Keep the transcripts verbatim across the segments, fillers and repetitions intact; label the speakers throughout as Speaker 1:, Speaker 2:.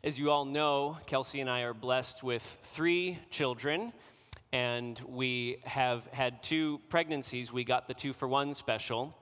Speaker 1: As you all know, Kelsey and I are blessed with three children, and we have had two pregnancies. We got the two for one special.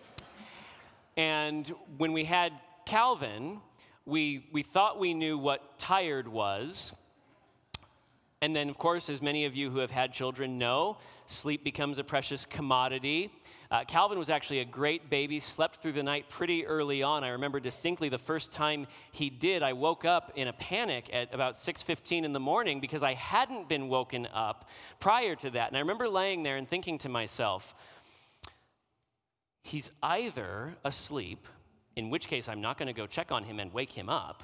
Speaker 1: And when we had Calvin, we, we thought we knew what tired was. And then, of course, as many of you who have had children know, sleep becomes a precious commodity. Uh, Calvin was actually a great baby, slept through the night pretty early on. I remember distinctly the first time he did, I woke up in a panic at about six fifteen in the morning because I hadn't been woken up prior to that. And I remember laying there and thinking to myself, he's either asleep, in which case I'm not going to go check on him and wake him up,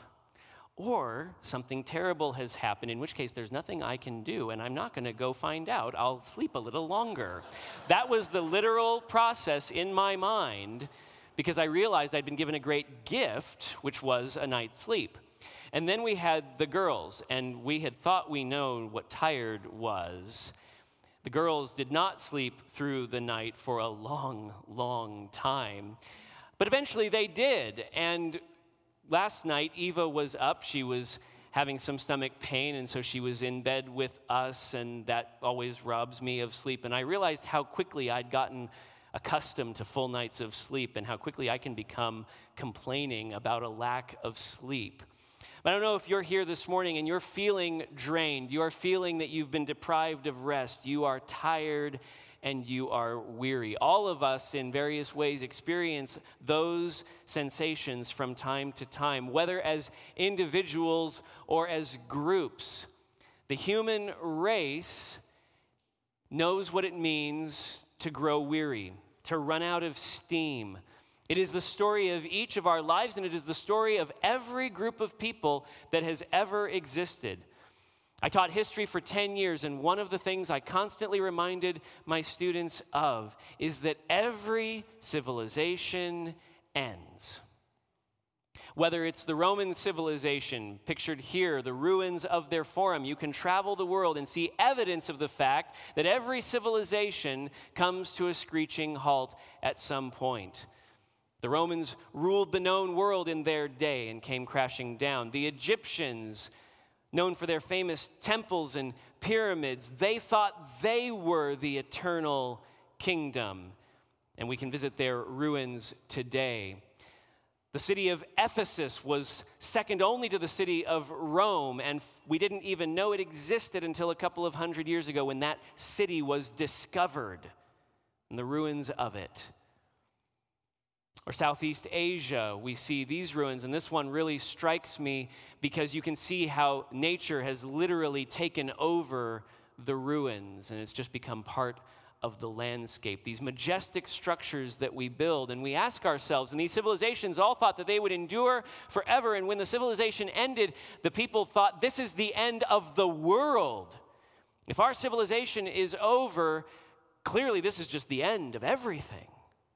Speaker 1: or something terrible has happened, in which case there's nothing I can do, and I'm not going to go find out. I'll sleep a little longer. That was the literal process in my mind, because I realized I'd been given a great gift, which was a night's sleep. And then we had the girls, and we had thought we know what tired was. The girls did not sleep through the night for a long, long time, but eventually they did, and last night, Eva was up. She was having some stomach pain, and so she was in bed with us, and that always robs me of sleep. And I realized how quickly I'd gotten accustomed to full nights of sleep and how quickly I can become complaining about a lack of sleep. But I don't know if you're here this morning and you're feeling drained. You are feeling that you've been deprived of rest. You are tired and you are weary. All of us in various ways experience those sensations from time to time, whether as individuals or as groups. The human race knows what it means to grow weary, to run out of steam. It is the story of each of our lives, and it is the story of every group of people that has ever existed. I taught history for ten years, and one of the things I constantly reminded my students of is that every civilization ends. Whether it's the Roman civilization, pictured here, the ruins of their forum, you can travel the world and see evidence of the fact that every civilization comes to a screeching halt at some point. The Romans ruled the known world in their day and came crashing down. The Egyptians, known for their famous temples and pyramids, they thought they were the eternal kingdom, and we can visit their ruins today. The city of Ephesus was second only to the city of Rome, and we didn't even know it existed until a couple of hundred years ago when that city was discovered and the ruins of it. Or Southeast Asia, we see these ruins, and this one really strikes me because you can see how nature has literally taken over the ruins, and it's just become part of the landscape. These majestic structures that we build, and we ask ourselves, and these civilizations all thought that they would endure forever, and when the civilization ended, the people thought this is the end of the world. If our civilization is over, clearly this is just the end of everything.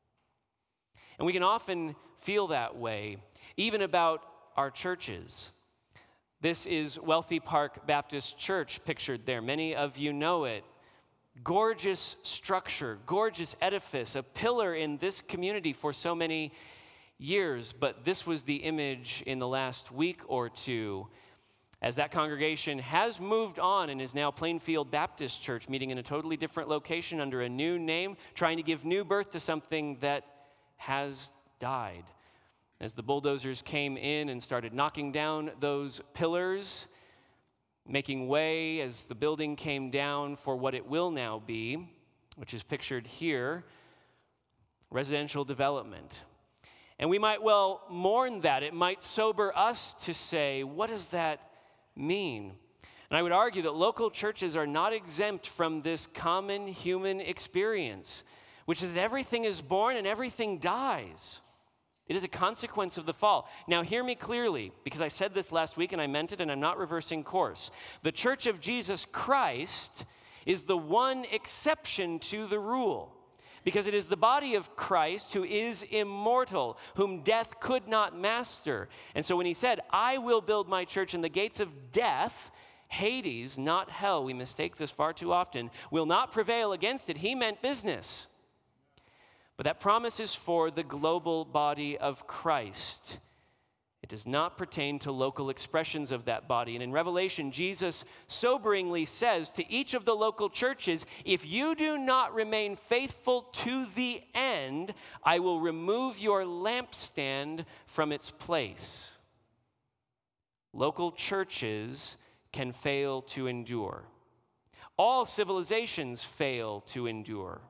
Speaker 1: And we can often feel that way, even about our churches. This is Wealthy Park Baptist Church pictured there. Many of you know it. Gorgeous structure, gorgeous edifice, a pillar in this community for so many years. But this was the image in the last week or two, as that congregation has moved on and is now Plainfield Baptist Church, meeting in a totally different location under a new name, trying to give new birth to something that has died. As the bulldozers came in and started knocking down those pillars, making way as the building came down for what it will now be, which is pictured here, residential development. And we might well mourn that. It might sober us to say, what does that mean? And I would argue that local churches are not exempt from this common human experience, which is that everything is born and everything dies. It is a consequence of the fall. Now, hear me clearly, because I said this last week and I meant it, and I'm not reversing course. The Church of Jesus Christ is the one exception to the rule, because it is the body of Christ who is immortal, whom death could not master. And so when he said, I will build my church, and the gates of death, Hades, not hell, we mistake this far too often, will not prevail against it, he meant business. But that promise is for the global body of Christ. It does not pertain to local expressions of that body. And in Revelation, Jesus soberingly says to each of the local churches, if you do not remain faithful to the end, I will remove your lampstand from its place. Local churches can fail to endure. All civilizations fail to endure.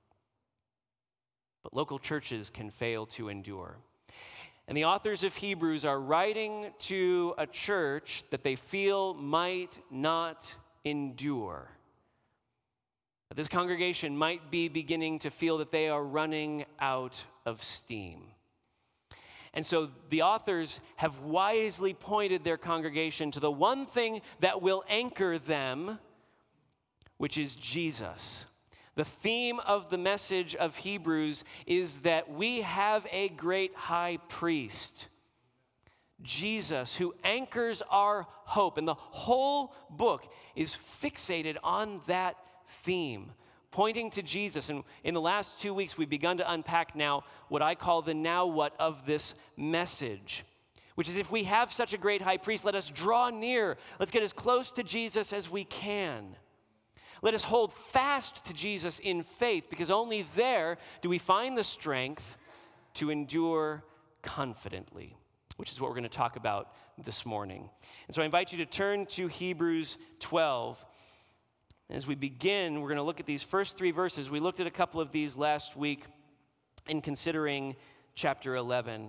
Speaker 1: But local churches can fail to endure. And the authors of Hebrews are writing to a church that they feel might not endure. That this congregation might be beginning to feel that they are running out of steam. And so the authors have wisely pointed their congregation to the one thing that will anchor them, which is Jesus. The theme of the message of Hebrews is that we have a great high priest, Jesus, who anchors our hope. And the whole book is fixated on that theme, pointing to Jesus. And in the last two weeks, we've begun to unpack now what I call the now what of this message, which is if we have such a great high priest, let us draw near. Let's get as close to Jesus as we can. Let us hold fast to Jesus in faith, because only there do we find the strength to endure confidently, which is what we're going to talk about this morning. And so I invite you to turn to Hebrews twelve. As we begin, we're going to look at these first three verses. We looked at a couple of these last week in considering chapter eleven.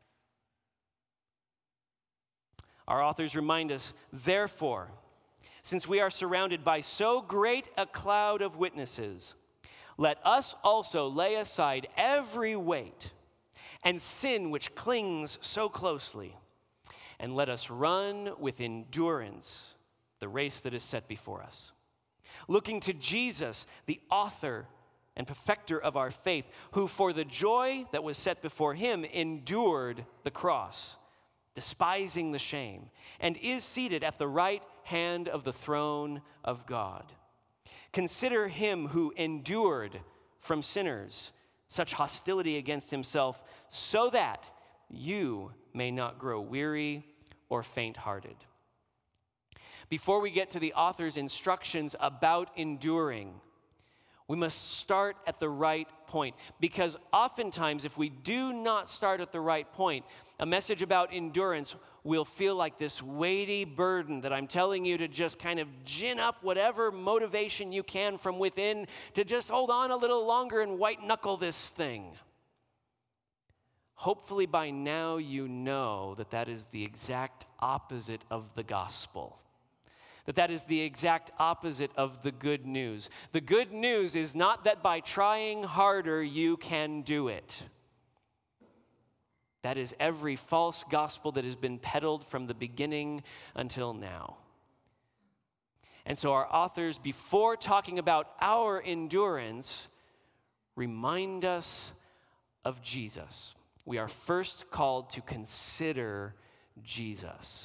Speaker 1: Our authors remind us, therefore, since we are surrounded by so great a cloud of witnesses, let us also lay aside every weight and sin which clings so closely, and let us run with endurance the race that is set before us, looking to Jesus, the author and perfecter of our faith, who for the joy that was set before him endured the cross, despising the shame, and is seated at the right hand of the throne of God. Consider him who endured from sinners such hostility against himself, so that you may not grow weary or faint-hearted. Before we get to the author's instructions about enduring, we must start at the right point, because oftentimes if we do not start at the right point, a message about endurance will feel like this weighty burden that I'm telling you to just kind of gin up whatever motivation you can from within to just hold on a little longer and white knuckle this thing. Hopefully by now you know that that is the exact opposite of the gospel. That that is the exact opposite of the good news. The good news is not that by trying harder you can do it. That is every false gospel that has been peddled from the beginning until now. And so our authors, before talking about our endurance, remind us of Jesus. We are first called to consider Jesus.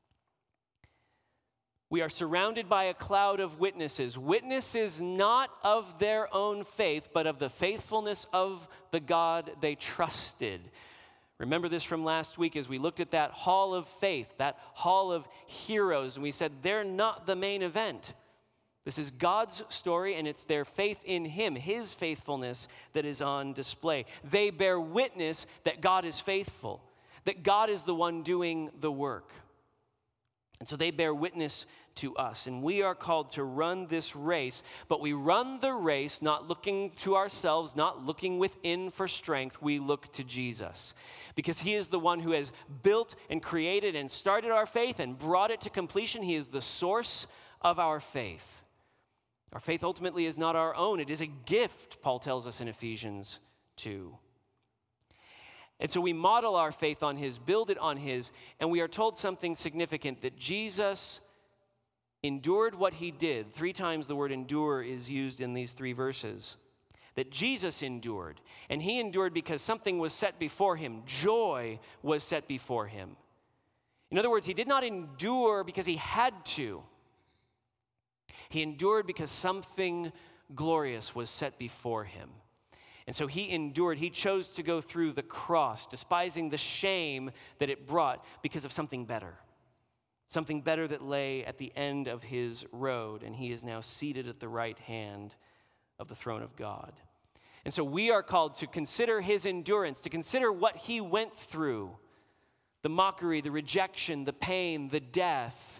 Speaker 1: We are surrounded by a cloud of witnesses. Witnesses not of their own faith, but of the faithfulness of the God they trusted. Remember this from last week as we looked at that hall of faith, that hall of heroes, and we said they're not the main event. This is God's story, and it's their faith in him, his faithfulness, that is on display. They bear witness that God is faithful, that God is the one doing the work. And so they bear witness to us, and we are called to run this race, but we run the race not looking to ourselves, not looking within for strength. We look to Jesus, because he is the one who has built and created and started our faith and brought it to completion. He is the source of our faith. Our faith ultimately is not our own. It is a gift, Paul tells us in Ephesians two. And so we model our faith on his, build it on his, and we are told something significant, that Jesus endured what he did. Three times the word endure is used in these three verses. That Jesus endured, and he endured because something was set before him. Joy was set before him. In other words, he did not endure because he had to. He endured because something glorious was set before him. And so he endured. He chose to go through the cross, despising the shame that it brought because of something better. Something better that lay at the end of his road, and he is now seated at the right hand of the throne of God. And so we are called to consider his endurance, to consider what he went through, the mockery, the rejection, the pain, the death,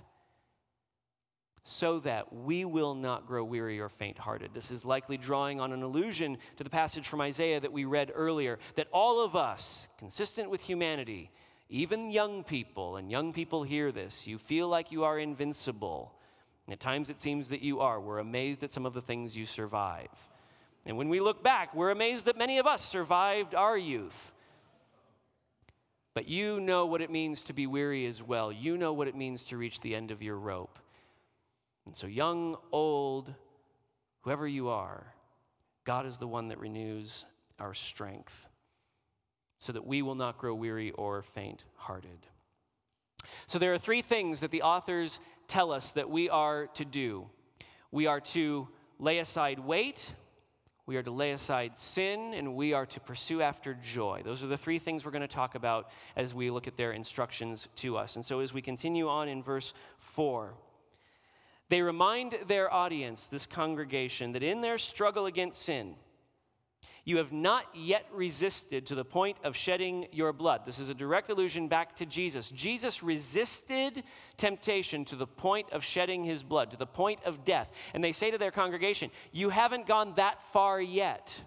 Speaker 1: so that we will not grow weary or faint-hearted. This is likely drawing on an allusion to the passage from Isaiah that we read earlier, that all of us, consistent with humanity, even young people, and young people hear this, you feel like you are invincible. And at times it seems that you are. We're amazed at some of the things you survive. And when we look back, we're amazed that many of us survived our youth. But you know what it means to be weary as well. You know what it means to reach the end of your rope. And so young, old, whoever you are, God is the one that renews our strength, so that we will not grow weary or faint-hearted. So there are three things that the authors tell us that we are to do. We are to lay aside weight, we are to lay aside sin, and we are to pursue after joy. Those are the three things we're going to talk about as we look at their instructions to us. And so as we continue on in verse four, they remind their audience, this congregation, that in their struggle against sin, you have not yet resisted to the point of shedding your blood. This is a direct allusion back to Jesus. Jesus resisted temptation to the point of shedding his blood, to the point of death. And they say to their congregation, you haven't gone that far yet.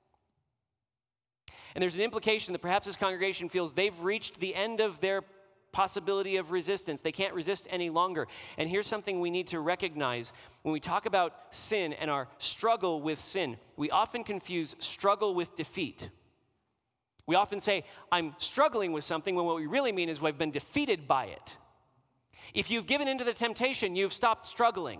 Speaker 1: And there's an implication that perhaps this congregation feels they've reached the end of their possibility of resistance. They can't resist any longer. And here's something we need to recognize. When we talk about sin and our struggle with sin, we often confuse struggle with defeat. We often say, I'm struggling with something, when what we really mean is we've been defeated by it. If you've given into the temptation, you've stopped struggling.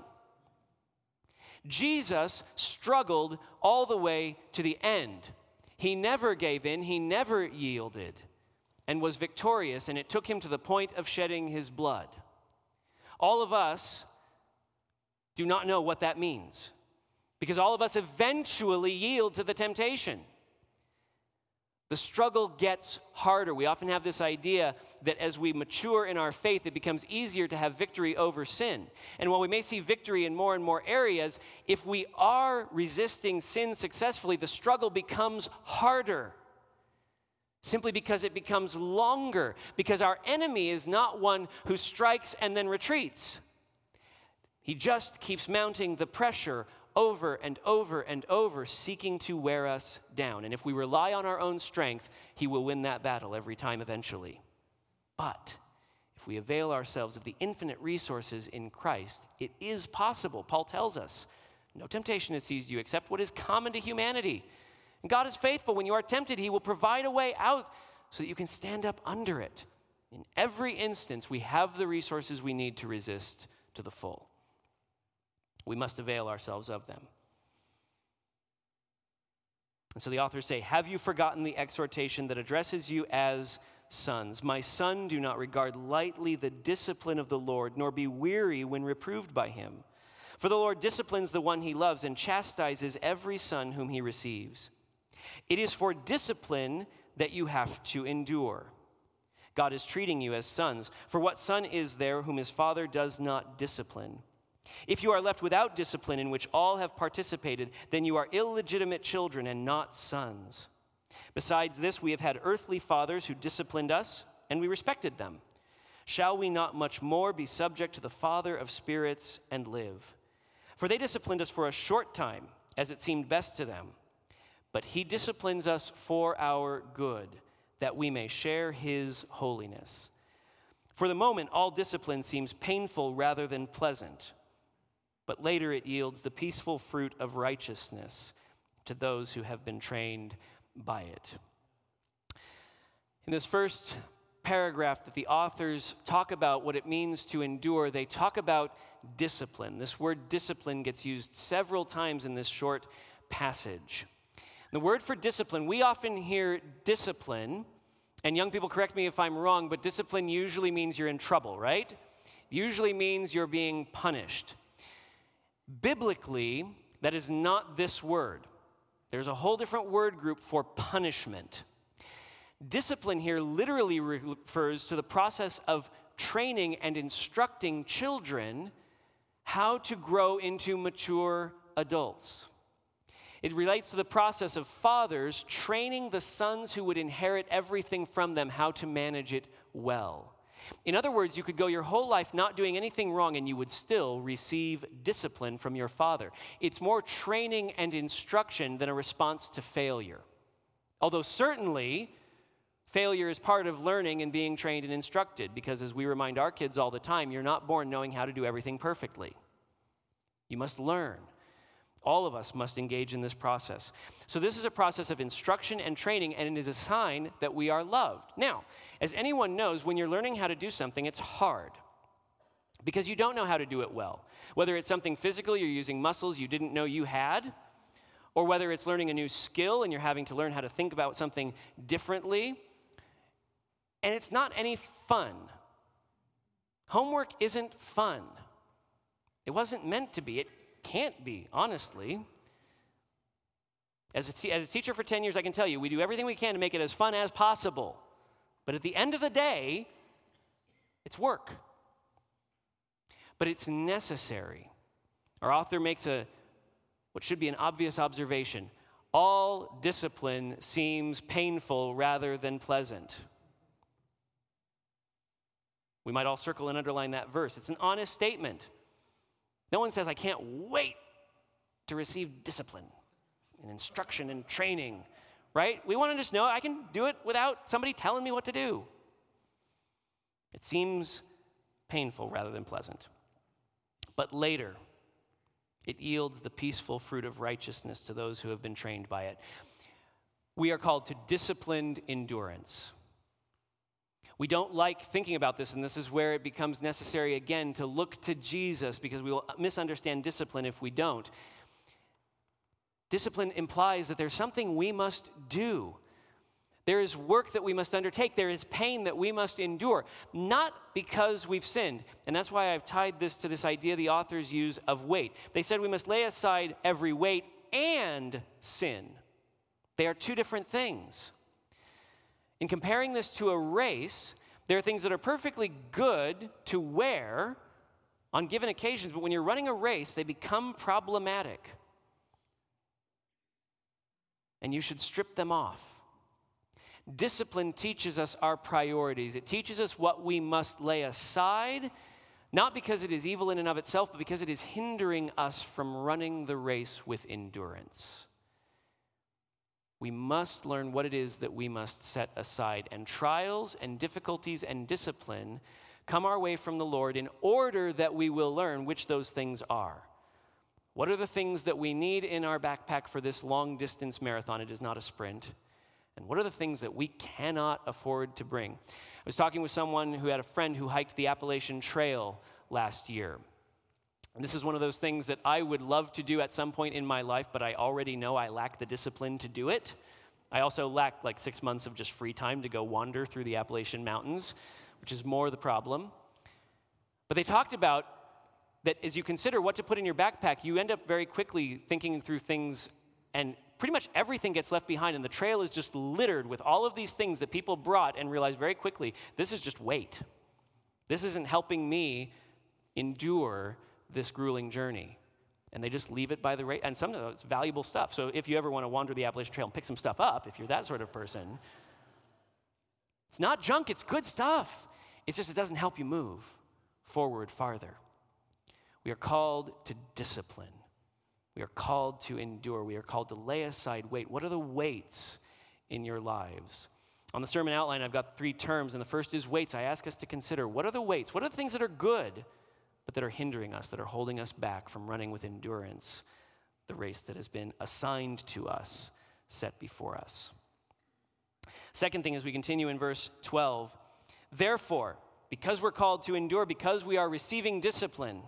Speaker 1: Jesus struggled all the way to the end. He never gave in. He never yielded, and was victorious, and it took him to the point of shedding his blood. All of us do not know what that means, because all of us eventually yield to the temptation. The struggle gets harder. We often have this idea that as we mature in our faith, it becomes easier to have victory over sin. And while we may see victory in more and more areas, if we are resisting sin successfully, the struggle becomes harder. Simply because it becomes longer, because our enemy is not one who strikes and then retreats. He just keeps mounting the pressure over and over and over, seeking to wear us down. And if we rely on our own strength, he will win that battle every time eventually. But if we avail ourselves of the infinite resources in Christ, it is possible. Paul tells us, no temptation has seized you except what is common to humanity. And God is faithful. When you are tempted, he will provide a way out so that you can stand up under it. In every instance, we have the resources we need to resist to the full. We must avail ourselves of them. And so the authors say, have you forgotten the exhortation that addresses you as sons? My son, do not regard lightly the discipline of the Lord, nor be weary when reproved by him. For the Lord disciplines the one he loves and chastises every son whom he receives. It is for discipline that you have to endure. God is treating you as sons. For what son is there whom his father does not discipline? If you are left without discipline in which all have participated, then you are illegitimate children and not sons. Besides this, we have had earthly fathers who disciplined us, and we respected them. Shall we not much more be subject to the Father of spirits and live? For they disciplined us for a short time, as it seemed best to them. But he disciplines us for our good, that we may share his holiness. For the moment, all discipline seems painful rather than pleasant, but later it yields the peaceful fruit of righteousness to those who have been trained by it. In this first paragraph that the authors talk about what it means to endure, they talk about discipline. This word discipline gets used several times in this short passage. The word for discipline, we often hear discipline, and young people correct me if I'm wrong, but discipline usually means you're in trouble, right? Usually means you're being punished. Biblically, that is not this word. There's a whole different word group for punishment. Discipline here literally refers to the process of training and instructing children how to grow into mature adults. It relates to the process of fathers training the sons who would inherit everything from them how to manage it well. In other words, you could go your whole life not doing anything wrong and you would still receive discipline from your father. It's more training and instruction than a response to failure. Although certainly, failure is part of learning and being trained and instructed, because as we remind our kids all the time, you're not born knowing how to do everything perfectly. You must learn. All of us must engage in this process. So this is a process of instruction and training, and it is a sign that we are loved. Now, as anyone knows, when you're learning how to do something, it's hard because you don't know how to do it well. Whether it's something physical, you're using muscles you didn't know you had, or whether it's learning a new skill and you're having to learn how to think about something differently, and it's not any fun. Homework isn't fun. It wasn't meant to be. It can't be, honestly. As a, te- as a teacher for ten years, I can tell you, we do everything we can to make it as fun as possible. But at the end of the day, it's work. But it's necessary. Our author makes a what should be an obvious observation. All discipline seems painful rather than pleasant. We might all circle and underline that verse. It's an honest statement. No one says, I can't wait to receive discipline and instruction and training, right? We want to just know I can do it without somebody telling me what to do. It seems painful rather than pleasant. But later, it yields the peaceful fruit of righteousness to those who have been trained by it. We are called to disciplined endurance. We don't like thinking about this, and this is where it becomes necessary again to look to Jesus, because we will misunderstand discipline if we don't. Discipline implies that there's something we must do. There is work that we must undertake. There is pain that we must endure, not because we've sinned. And that's why I've tied this to this idea the authors use of weight. They said we must lay aside every weight and sin. They are two different things. In comparing this to a race, there are things that are perfectly good to wear on given occasions, but when you're running a race, they become problematic. And you should strip them off. Discipline teaches us our priorities. It teaches us what we must lay aside, not because it is evil in and of itself, but because it is hindering us from running the race with endurance. We must learn what it is that we must set aside. And trials and difficulties and discipline come our way from the Lord in order that we will learn which those things are. What are the things that we need in our backpack for this long-distance marathon? It is not a sprint. And what are the things that we cannot afford to bring? I was talking with someone who had a friend who hiked the Appalachian Trail last year. And this is one of those things that I would love to do at some point in my life, but I already know I lack the discipline to do it. I also lack like six months of just free time to go wander through the Appalachian Mountains, which is more the problem. But they talked about that as you consider what to put in your backpack, you end up very quickly thinking through things, and pretty much everything gets left behind, and the trail is just littered with all of these things that people brought, and realize very quickly, this is just weight. This isn't helping me endure this grueling journey. And they just leave it by the rate. And some of it's valuable stuff. So if you ever want to wander the Appalachian Trail and pick some stuff up, if you're that sort of person, it's not junk, it's good stuff. It's just it doesn't help you move forward farther. We are called to discipline. We are called to endure. We are called to lay aside weight. What are the weights in your lives? On the sermon outline, I've got three terms, and the first is weights. I ask us to consider, what are the weights? What are the things that are good, but that are hindering us, that are holding us back from running with endurance the race that has been assigned to us, set before us? Second thing, as we continue in verse twelve, therefore, because we're called to endure, because we are receiving discipline,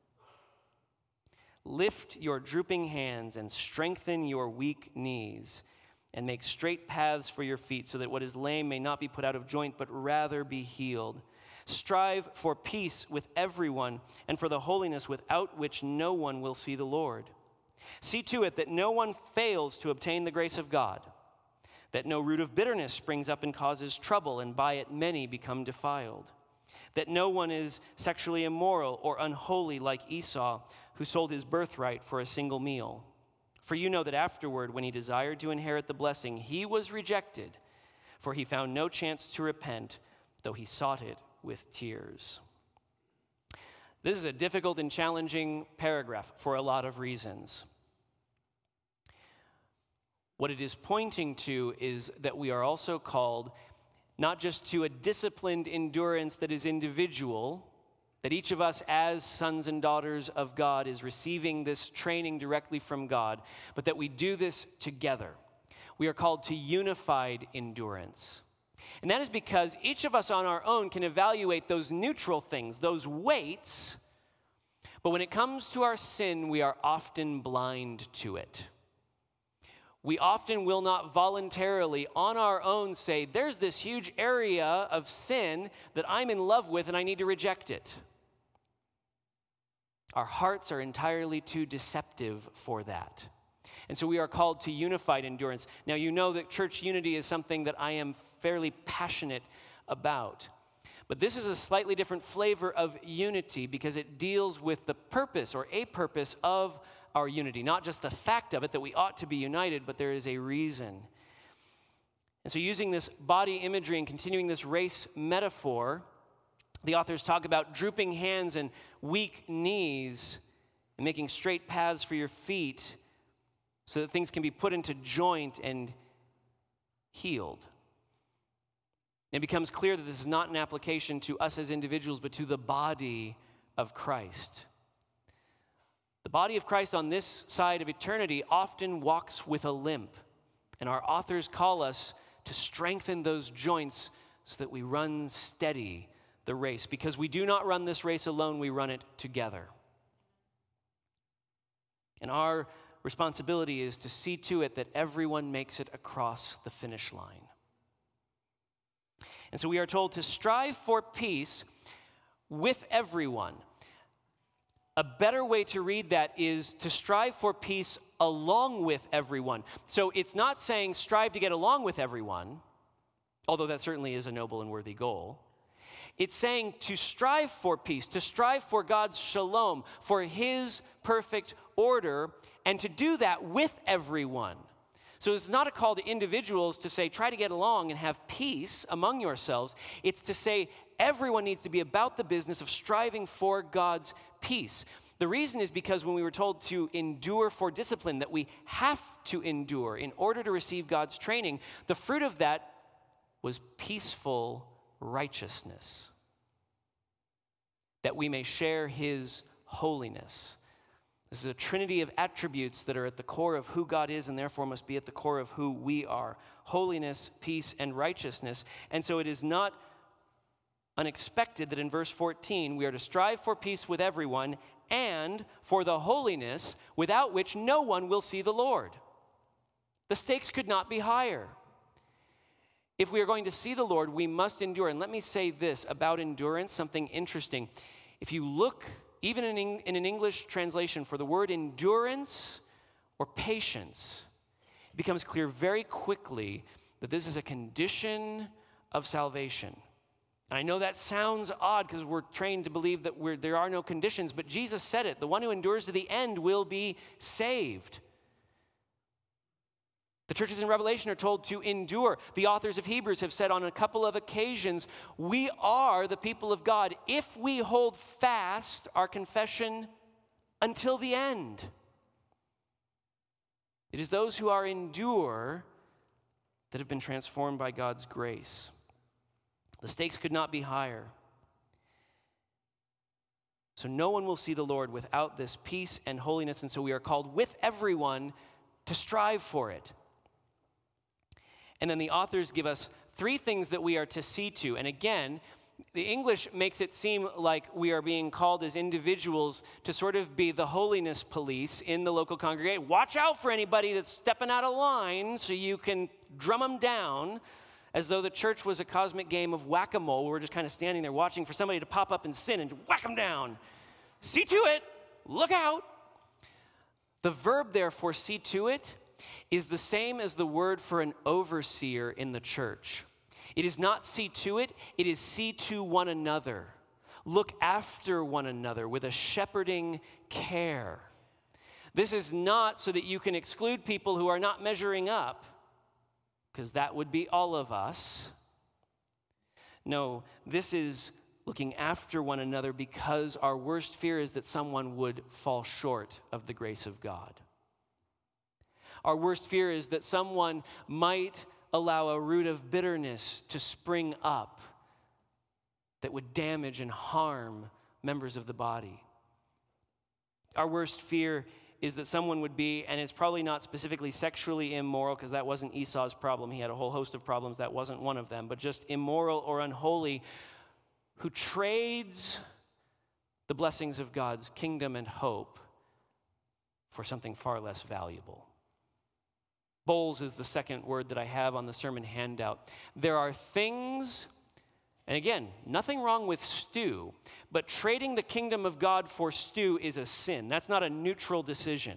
Speaker 1: lift your drooping hands and strengthen your weak knees, and make straight paths for your feet, so that what is lame may not be put out of joint, but rather be healed. Strive for peace with everyone and for the holiness without which no one will see the Lord. See to it that no one fails to obtain the grace of God, that no root of bitterness springs up and causes trouble, and by it many become defiled, that no one is sexually immoral or unholy like Esau, who sold his birthright for a single meal. For you know that afterward, when he desired to inherit the blessing, he was rejected, for he found no chance to repent, though he sought it with tears. This is a difficult and challenging paragraph for a lot of reasons. What it is pointing to is that we are also called not just to a disciplined endurance that is individual, that each of us as sons and daughters of God is receiving this training directly from God, but that we do this together. We are called to unified endurance. And that is because each of us on our own can evaluate those neutral things, those weights, but when it comes to our sin, we are often blind to it. We often will not voluntarily, on our own, say, there's this huge area of sin that I'm in love with and I need to reject it. Our hearts are entirely too deceptive for that. And so we are called to unified endurance. Now, you know that church unity is something that I am fairly passionate about. But this is a slightly different flavor of unity because it deals with the purpose or a purpose of our unity. Not just the fact of it that we ought to be united, but there is a reason. And so using this body imagery and continuing this race metaphor, the authors talk about drooping hands and weak knees and making straight paths for your feet so that things can be put into joint and healed. It becomes clear that this is not an application to us as individuals, but to the body of Christ. The body of Christ on this side of eternity often walks with a limp, and our authors call us to strengthen those joints so that we run steady the race, because we do not run this race alone, we run it together. And our responsibility is to see to it that everyone makes it across the finish line. And so we are told to strive for peace with everyone. A better way to read that is to strive for peace along with everyone. So it's not saying strive to get along with everyone, although that certainly is a noble and worthy goal. It's saying to strive for peace, to strive for God's shalom, for his perfect order, and to do that with everyone. So it's not a call to individuals to say, try to get along and have peace among yourselves. It's to say everyone needs to be about the business of striving for God's peace. The reason is because when we were told to endure for discipline, that we have to endure in order to receive God's training, the fruit of that was peaceful righteousness, that we may share his holiness. This is a trinity of attributes that are at the core of who God is and therefore must be at the core of who we are. Holiness, peace, and righteousness. And so it is not unexpected that in verse fourteen we are to strive for peace with everyone and for the holiness without which no one will see the Lord. The stakes could not be higher. If we are going to see the Lord, we must endure. And let me say this about endurance, something interesting. If you look even in, in an English translation for the word endurance or patience, it becomes clear very quickly that this is a condition of salvation. And I know that sounds odd because we're trained to believe that we're, there are no conditions, but Jesus said it. The one who endures to the end will be saved. The churches in Revelation are told to endure. The authors of Hebrews have said on a couple of occasions, we are the people of God if we hold fast our confession until the end. It is those who are endure that have been transformed by God's grace. The stakes could not be higher. So no one will see the Lord without this peace and holiness, and so we are called with everyone to strive for it. And then the authors give us three things that we are to see to. And again, the English makes it seem like we are being called as individuals to sort of be the holiness police in the local congregation. Watch out for anybody that's stepping out of line so you can drum them down, as though the church was a cosmic game of whack-a-mole. We're just kind of standing there watching for somebody to pop up and sin and whack them down. See to it. Look out. The verb, therefore, see to it, is the same as the word for an overseer in the church. It is not see to it, it is see to one another. Look after one another with a shepherding care. This is not so that you can exclude people who are not measuring up, because that would be all of us. No, this is looking after one another because our worst fear is that someone would fall short of the grace of God. Our worst fear is that someone might allow a root of bitterness to spring up that would damage and harm members of the body. Our worst fear is that someone would be, and it's probably not specifically sexually immoral, because that wasn't Esau's problem. He had a whole host of problems. That wasn't one of them, but just immoral or unholy, who trades the blessings of God's kingdom and hope for something far less valuable. Bowls is the second word that I have on the sermon handout. There are things, and again, nothing wrong with stew, but trading the kingdom of God for stew is a sin. That's not a neutral decision.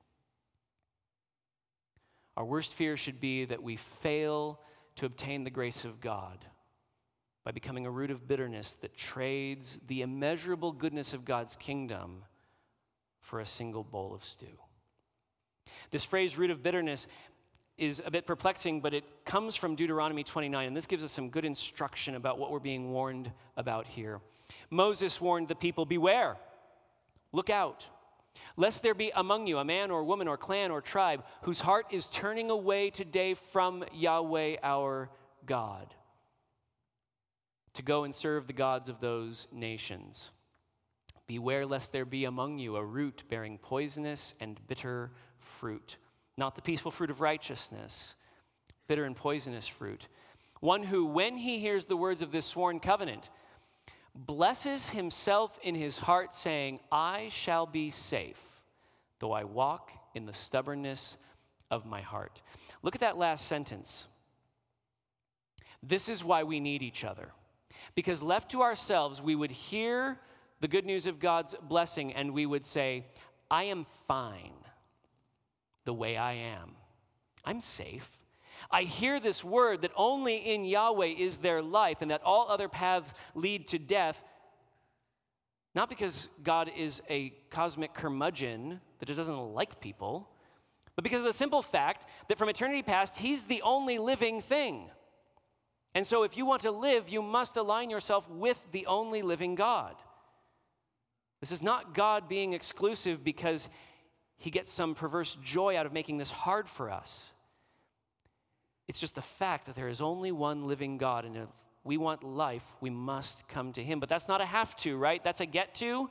Speaker 1: Our worst fear should be that we fail to obtain the grace of God by becoming a root of bitterness that trades the immeasurable goodness of God's kingdom for a single bowl of stew. This phrase, root of bitterness, is a bit perplexing, but it comes from Deuteronomy twenty-nine, and this gives us some good instruction about what we're being warned about here. Moses warned the people, beware, look out, lest there be among you a man or woman or clan or tribe whose heart is turning away today from Yahweh our God, to go and serve the gods of those nations. Beware lest there be among you a root bearing poisonous and bitter fruit, not the peaceful fruit of righteousness, bitter and poisonous fruit. One who, when he hears the words of this sworn covenant, blesses himself in his heart, saying, I shall be safe, though I walk in the stubbornness of my heart. Look at that last sentence. This is why we need each other. Because left to ourselves, we would hear the good news of God's blessing and we would say, I am fine the way I am. I'm safe. I hear this word that only in Yahweh is there life and that all other paths lead to death, not because God is a cosmic curmudgeon that just doesn't like people, but because of the simple fact that from eternity past, he's the only living thing. And so if you want to live, you must align yourself with the only living God. This is not God being exclusive because he gets some perverse joy out of making this hard for us. It's just the fact that there is only one living God, and if we want life, we must come to him. But that's not a have to, right? That's a get to.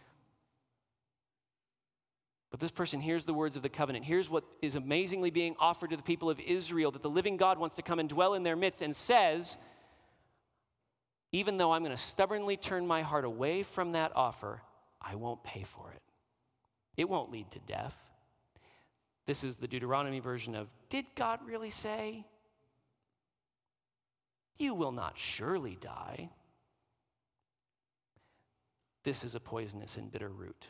Speaker 1: But this person hears the words of the covenant. Here's what is amazingly being offered to the people of Israel, that the living God wants to come and dwell in their midst, and says, even though I'm going to stubbornly turn my heart away from that offer, I won't pay for it. It won't lead to death. This is the Deuteronomy version of, did God really say? You will not surely die. This is a poisonous and bitter root.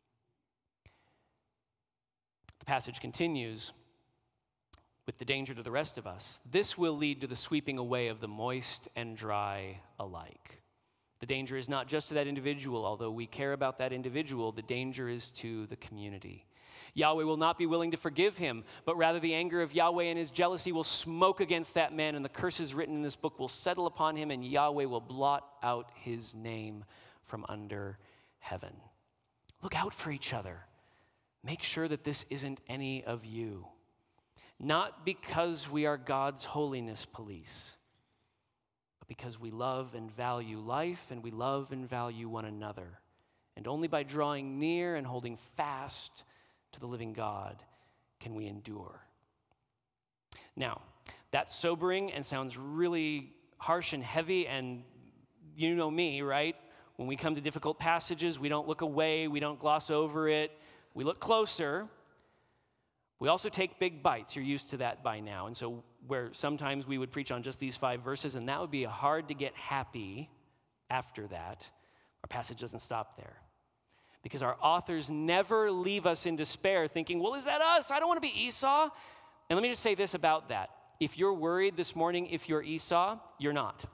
Speaker 1: The passage continues with the danger to the rest of us. This will lead to the sweeping away of the moist and dry alike. The danger is not just to that individual, although we care about that individual. The danger is to the community. Yahweh will not be willing to forgive him, but rather the anger of Yahweh and his jealousy will smoke against that man, and the curses written in this book will settle upon him, and Yahweh will blot out his name from under heaven. Look out for each other. Make sure that this isn't any of you. Not because we are God's holiness police, but because we love and value life, and we love and value one another. And only by drawing near and holding fast to the living God can we endure. Now, that's sobering and sounds really harsh and heavy, and you know me, right? When we come to difficult passages, we don't look away, we don't gloss over it, we look closer. We also take big bites. You're used to that by now. And so where sometimes we would preach on just these five verses, and that would be hard to get happy after that, our passage doesn't stop there. Because our authors never leave us in despair thinking, well, is that us? I don't want to be Esau. And let me just say this about that. If you're worried this morning, if you're Esau, you're not.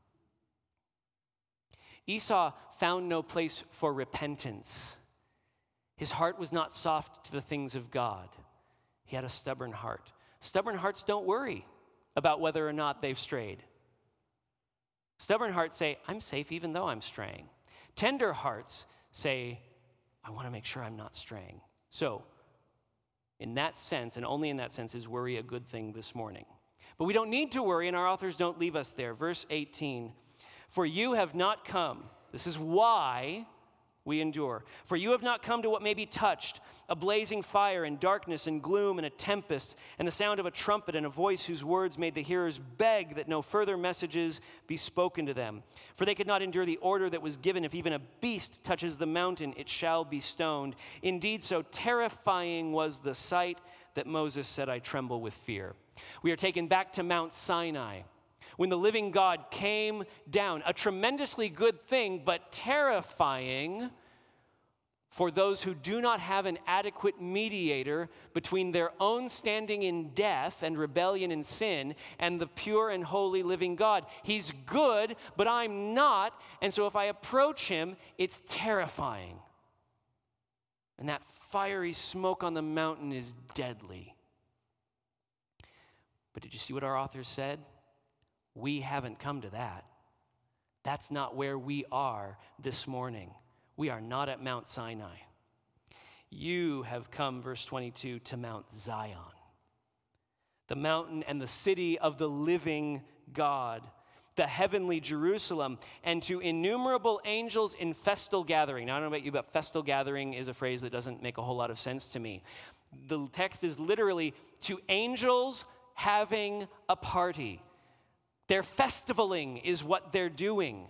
Speaker 1: Esau found no place for repentance. His heart was not soft to the things of God. He had a stubborn heart. Stubborn hearts don't worry about whether or not they've strayed. Stubborn hearts say, I'm safe even though I'm straying. Tender hearts say, I want to make sure I'm not straying. So, in that sense, and only in that sense, is worry a good thing this morning. But we don't need to worry, and our authors don't leave us there. Verse eighteen, for you have not come. This is why we endure. For you have not come to what may be touched, a blazing fire and darkness and gloom and a tempest and the sound of a trumpet and a voice whose words made the hearers beg that no further messages be spoken to them. For they could not endure the order that was given. If even a beast touches the mountain, it shall be stoned. Indeed, so terrifying was the sight that Moses said, I tremble with fear. We are taken back to Mount Sinai, when the living God came down, a tremendously good thing, but terrifying for those who do not have an adequate mediator between their own standing in death and rebellion and sin and the pure and holy living God. He's good, but I'm not, and so if I approach him, it's terrifying. And that fiery smoke on the mountain is deadly. But did you see what our author said? We haven't come to that. That's not where we are this morning. We are not at Mount Sinai. You have come, verse twenty-two, to Mount Zion, the mountain and the city of the living God, the heavenly Jerusalem, and to innumerable angels in festal gathering. Now, I don't know about you, but festal gathering is a phrase that doesn't make a whole lot of sense to me. The text is literally to angels having a party. Their festivaling is what they're doing.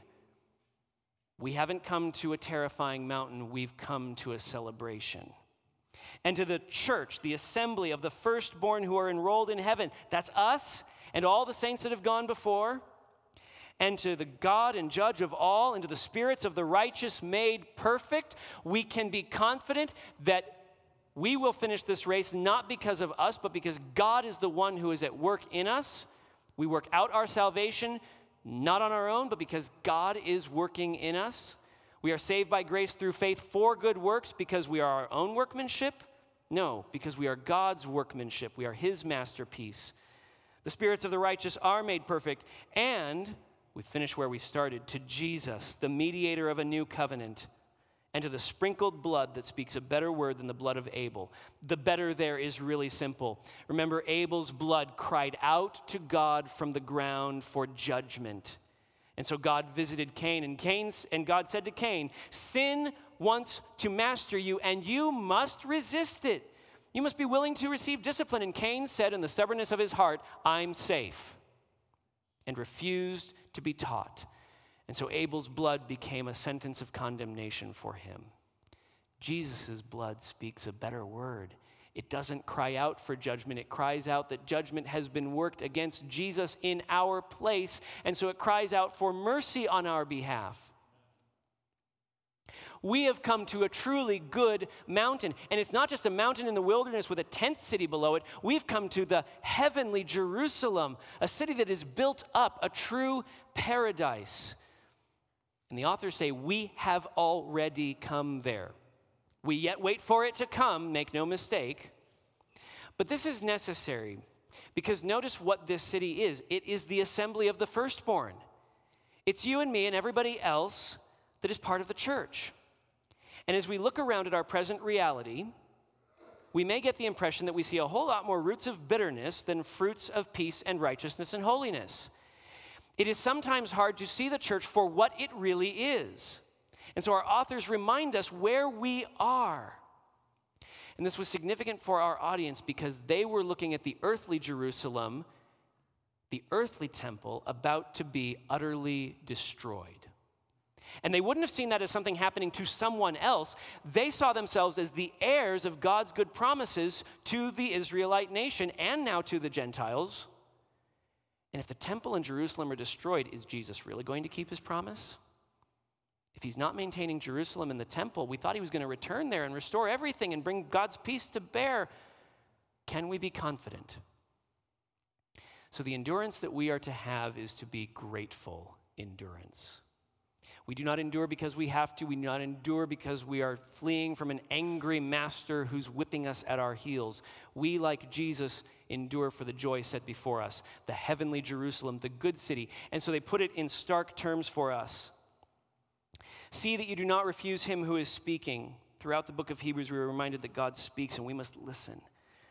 Speaker 1: We haven't come to a terrifying mountain. We've come to a celebration. And to the church, the assembly of the firstborn who are enrolled in heaven. That's us and all the saints that have gone before. And to the God and judge of all, and to the spirits of the righteous made perfect, we can be confident that we will finish this race not because of us, but because God is the one who is at work in us. We work out our salvation, not on our own, but because God is working in us. We are saved by grace through faith for good works because we are our own workmanship? No, because we are God's workmanship. We are his masterpiece. The spirits of the righteous are made perfect. And we finish where we started, to Jesus, the mediator of a new covenant, and to the sprinkled blood that speaks a better word than the blood of Abel. The better there is really simple. Remember, Abel's blood cried out to God from the ground for judgment. And so God visited Cain, and Cain, and God said to Cain, sin wants to master you, and you must resist it. You must be willing to receive discipline. And Cain said in the stubbornness of his heart, I'm safe, and refused to be taught. And so Abel's blood became a sentence of condemnation for him. Jesus' blood speaks a better word. It doesn't cry out for judgment. It cries out that judgment has been worked against Jesus in our place. And so it cries out for mercy on our behalf. We have come to a truly good mountain. And it's not just a mountain in the wilderness with a tent city below it. We've come to the heavenly Jerusalem, a city that is built up, a true paradise. And the authors say, we have already come there. We yet wait for it to come, make no mistake. But this is necessary because notice what this city is. It is the assembly of the firstborn. It's you and me and everybody else that is part of the church. And as we look around at our present reality, we may get the impression that we see a whole lot more roots of bitterness than fruits of peace and righteousness and holiness. It is sometimes hard to see the church for what it really is. And so our authors remind us where we are. And this was significant for our audience because they were looking at the earthly Jerusalem, the earthly temple, about to be utterly destroyed. And they wouldn't have seen that as something happening to someone else. They saw themselves as the heirs of God's good promises to the Israelite nation and now to the Gentiles. And if the temple in Jerusalem are destroyed, is Jesus really going to keep his promise? If he's not maintaining Jerusalem and the temple, we thought he was going to return there and restore everything and bring God's peace to bear. Can we be confident? So the endurance that we are to have is to be grateful endurance. We do not endure because we have to. We do not endure because we are fleeing from an angry master who's whipping us at our heels. We, like Jesus, endure for the joy set before us, the heavenly Jerusalem, the good city. And so they put it in stark terms for us. See that you do not refuse him who is speaking. Throughout the book of Hebrews, we are reminded that God speaks and we must listen.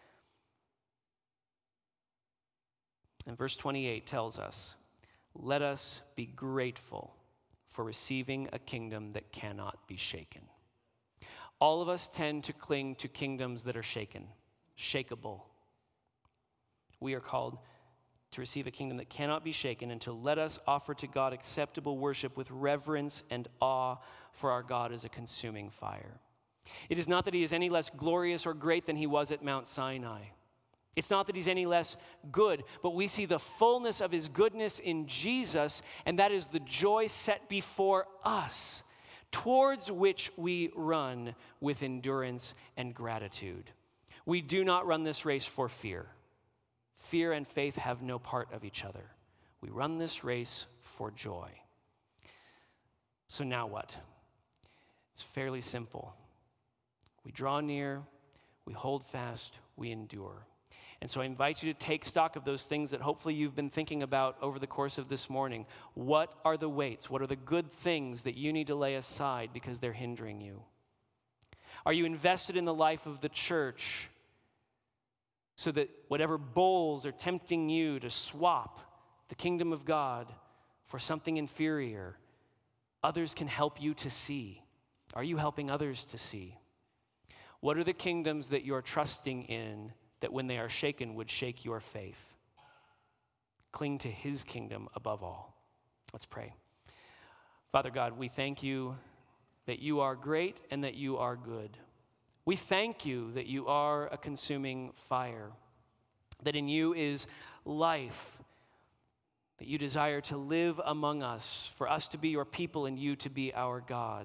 Speaker 1: And verse twenty-eight tells us, let us be grateful for receiving a kingdom that cannot be shaken. All of us tend to cling to kingdoms that are shaken, shakeable. We are called to receive a kingdom that cannot be shaken and to let us offer to God acceptable worship with reverence and awe, for our God is a consuming fire. It is not that he is any less glorious or great than he was at Mount Sinai. It's not that he's any less good, but we see the fullness of his goodness in Jesus, and that is the joy set before us, towards which we run with endurance and gratitude. We do not run this race for fear. Fear and faith have no part of each other. We run this race for joy. So now what? It's fairly simple. We draw near, we hold fast, we endure. And so I invite you to take stock of those things that hopefully you've been thinking about over the course of this morning. What are the weights? What are the good things that you need to lay aside because they're hindering you? Are you invested in the life of the church so that whatever bulls are tempting you to swap the kingdom of God for something inferior, others can help you to see? Are you helping others to see? What are the kingdoms that you're trusting in that when they are shaken would shake your faith? Cling to his kingdom above all. Let's pray. Father God, we thank you that you are great and that you are good. We thank you that you are a consuming fire, that in you is life, that you desire to live among us, for us to be your people and you to be our God.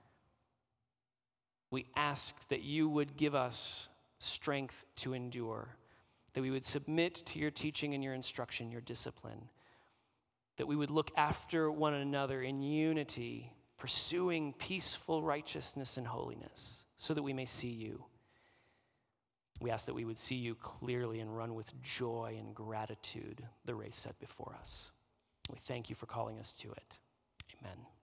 Speaker 1: We ask that you would give us strength to endure, that we would submit to your teaching and your instruction, your discipline, that we would look after one another in unity, pursuing peaceful righteousness and holiness, so that we may see you. We ask that we would see you clearly and run with joy and gratitude the race set before us. We thank you for calling us to it. Amen.